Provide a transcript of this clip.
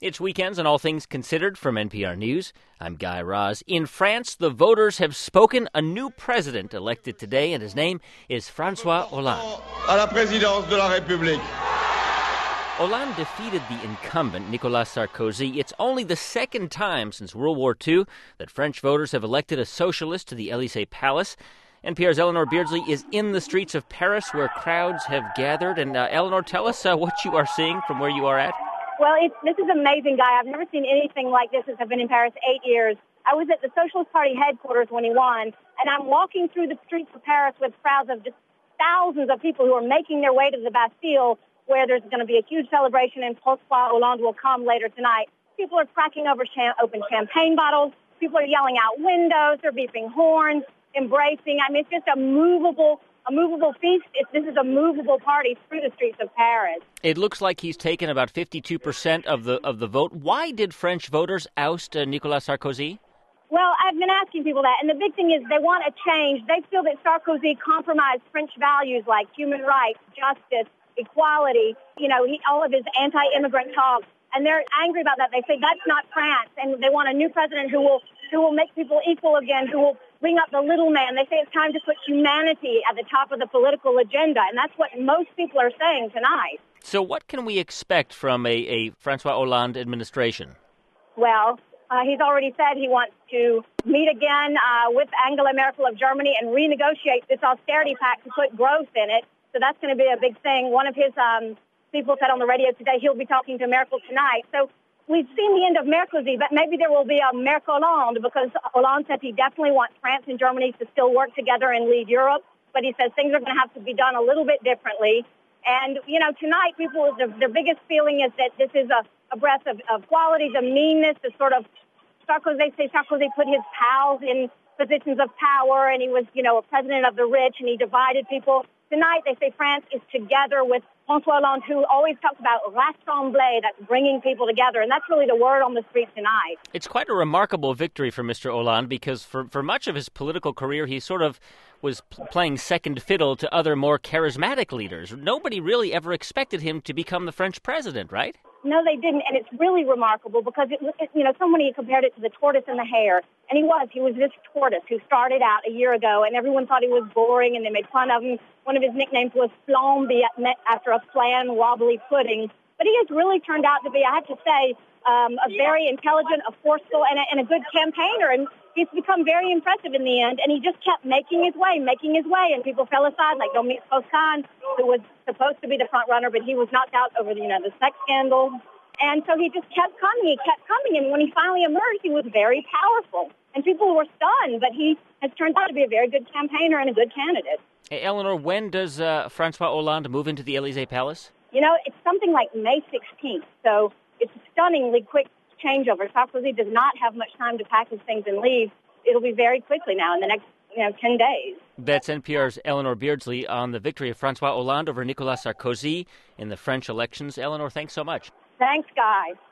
It's Weekends and All Things Considered from NPR News. I'm Guy Raz. In France, the voters have spoken. A new president elected today, and his name is François Hollande. À la présidence de la République. Hollande defeated the incumbent, Nicolas Sarkozy. It's only the second time since World War II that French voters have elected a socialist to the Élysée Palace. NPR's Eleanor Beardsley is in the streets of Paris where crowds have gathered. And Eleanor, tell us what you are seeing from where you are at. Well, this is amazing, Guy. I've never seen anything like this since I've been in Paris 8 years. I was at the Socialist Party headquarters when he won, and I'm walking through the streets of Paris with crowds of just thousands of people who are making their way to the Bastille, where there's going to be a huge celebration, and François Hollande will come later tonight. People are cracking open champagne bottles. People are yelling out windows. They're beeping horns, embracing. I mean, it's just a movable feast. This is a movable party through the streets of Paris. It looks like he's taken about 52% of the vote. Why did French voters oust Nicolas Sarkozy? Well, I've been asking people that, and the big thing is they want a change. They feel that Sarkozy compromised French values like human rights, justice, equality, all of his anti-immigrant talk, and they're angry about that. They say that's not France, and they want a new president who will make people equal again, who will bring up the little man. They say it's time to put humanity at the top of the political agenda, and that's what most people are saying tonight. So what can we expect from a François Hollande administration? Well, he's already said he wants to meet again with Angela Merkel of Germany and renegotiate this austerity pact to put growth in it. So that's going to be a big thing. One of his people said on the radio today he'll be talking to Merkel tonight. So we've seen the end of Merkozy, but maybe there will be a Merkel-Hollande, because Hollande says he definitely wants France and Germany to still work together and lead Europe. But he says things are going to have to be done a little bit differently. And, tonight people, their biggest feeling is that this is a breath of quality, the meanness, the sort of Sarkozy put his pals in positions of power, and he was, a president of the rich, and he divided people. Tonight, they say France is together with François Hollande, who always talks about rassembler, that's bringing people together, and that's really the word on the street tonight. It's quite a remarkable victory for Mr. Hollande, because for much of his political career, he sort of was playing second fiddle to other more charismatic leaders. Nobody really ever expected him to become the French president, right? No, they didn't, and it's really remarkable because, somebody compared it to the tortoise and the hare, and he was this tortoise who started out a year ago, and everyone thought he was boring, and they made fun of him. One of his nicknames was Flamby, after a flan wobbly pudding. But he has really turned out to be, I have to say, a very intelligent, a forceful, and a good campaigner, and he's become very impressive in the end, and he just kept making his way, and people fell aside, like Dominique Strauss-Kahn, who was supposed to be the front runner, but he was knocked out over the sex scandal. And so he just kept coming, and when he finally emerged, he was very powerful. And people were stunned, but he has turned out to be a very good campaigner and a good candidate. Hey, Eleanor, when does François Hollande move into the Élysée Palace? It's something like May 16th, so it's a stunningly quick changeover. Sarkozy does not have much time to pack his things and leave. It'll be very quickly now in the next 10 days. That's NPR's Eleanor Beardsley on the victory of François Hollande over Nicolas Sarkozy in the French elections. Eleanor, thanks so much. Thanks, Guy.